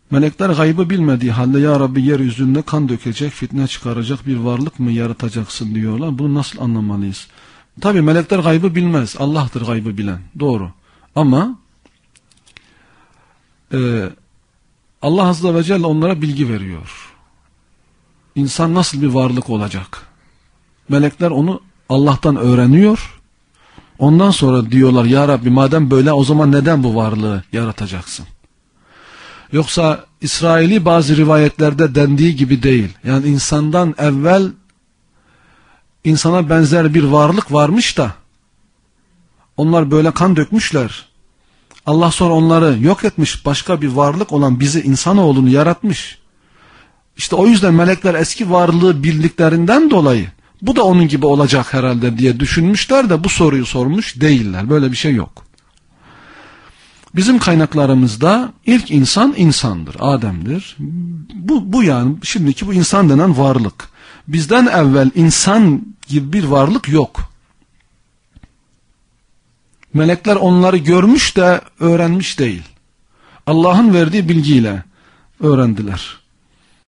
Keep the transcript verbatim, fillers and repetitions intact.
Melekler gaybı bilmediği halde ya Rabbi yeryüzünde kan dökecek, fitne çıkaracak bir varlık mı yaratacaksın diyorlar. Bunu nasıl anlamalıyız? Tabi melekler gaybı bilmez. Allah'tır gaybı bilen. Doğru. Ama e, Allah Azze ve Celle onlara bilgi veriyor. İnsan nasıl bir varlık olacak? Melekler onu Allah'tan öğreniyor. Ondan sonra diyorlar ya Rabbi madem böyle o zaman neden bu varlığı yaratacaksın? Yoksa İsraili bazı rivayetlerde dendiği gibi değil. Yani insandan evvel insana benzer bir varlık varmış da onlar böyle kan dökmüşler. Allah sonra onları yok etmiş, başka bir varlık olan bizi, insanoğlunu yaratmış. İşte o yüzden melekler eski varlığı bildiklerinden dolayı bu da onun gibi olacak herhalde diye düşünmüşler de bu soruyu sormuş değiller. Böyle bir şey yok. Bizim kaynaklarımızda ilk insan insandır, Adem'dir. Bu, bu yani şimdiki bu insan denen varlık. Bizden evvel insan gibi bir varlık yok. Melekler onları görmüş de öğrenmiş değil. Allah'ın verdiği bilgiyle öğrendiler.